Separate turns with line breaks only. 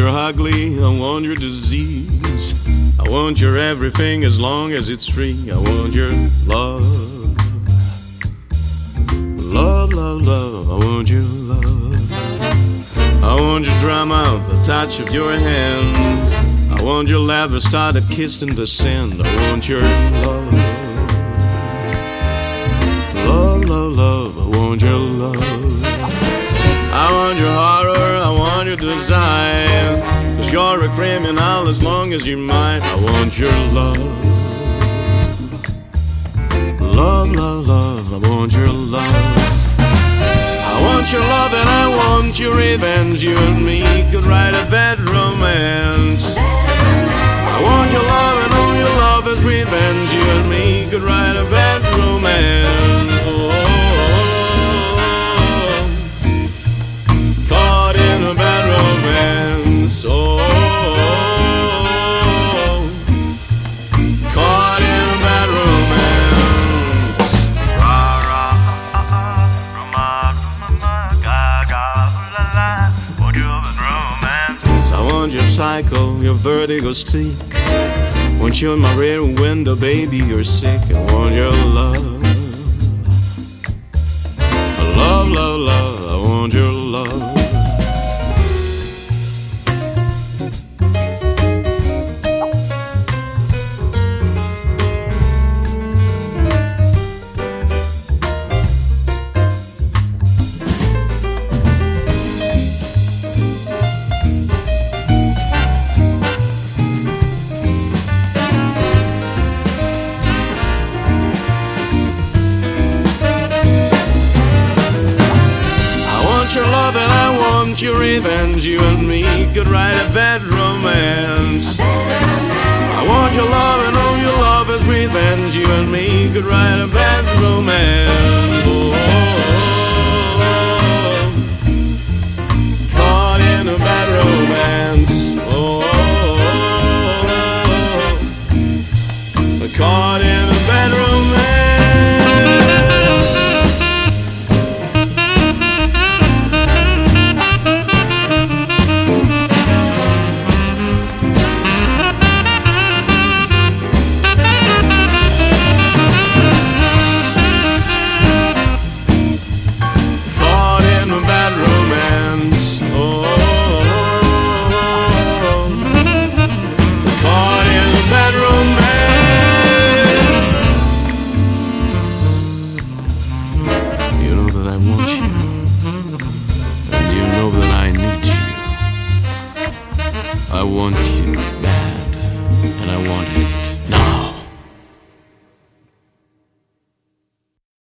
your ugly, I want your disease. I want your everything as long as it's free. I want your love. Love, love, love, I want your love. I want your drama, the touch of your hand. I want your leather started kissing the sand. I want your love. Love, love, love, I want your love. I want your horror, I want your desire. 'Cause you're a criminal as long as you're mine. I want your love. Love, love, love, I want your love. I want your love and I want your revenge. You and me could write a bad romance. I want your love and all your love is revenge. You and me could write a bad romance. Caught in a bad romance. Caught in a bad romance. I want your cycle, your vertigo stick. Want you in my rear window, baby, you're sick. I want your love. Love, love, love, I want your love. Your love and I want your revenge. You and me could write a bad romance. I want your love and all your love is revenge. You and me could write a bad romance. Caught in a bad romance. Caught in a bad romance. I want you, and you know that I need you. I want you.